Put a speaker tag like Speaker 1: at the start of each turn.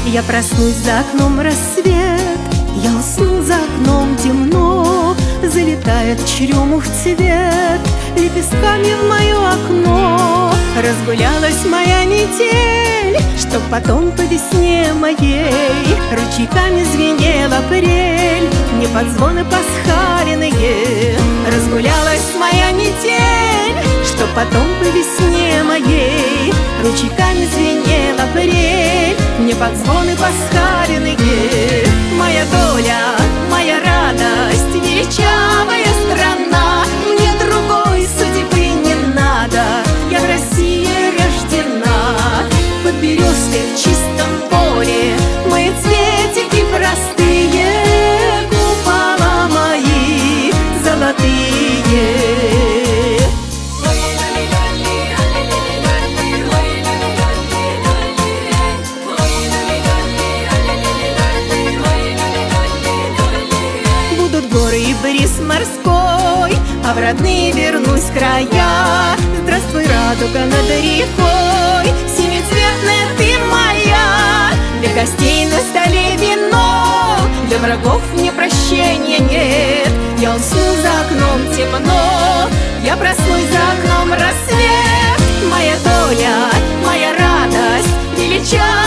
Speaker 1: Я проснусь, за окном рассвет, я усну, за окном темно. Залетает черемух цвет лепестками в мое окно. Разгулялась моя метель, чтоб потом по весне моей ручейками звенел апрель, мне под звоны пасхальные. Разгулялась моя метель, чтоб потом по весне моей ручейками звенел апрель, мне под звоны пасхальные. Моя доля, моя радость, величавая страна, мне другой судьбы не надо, я в России рождена. Под березкой в чистом поле мои цветики простые, купола мои золотые. Горы и бриз морской, а в родные вернусь края. Здравствуй, радуга над рекой, семицветная ты моя. Для гостей на столе вино, для врагов мне прощения нет. Я усну, за окном темно, я проснусь, за окном рассвет. Моя доля, моя радость, величавая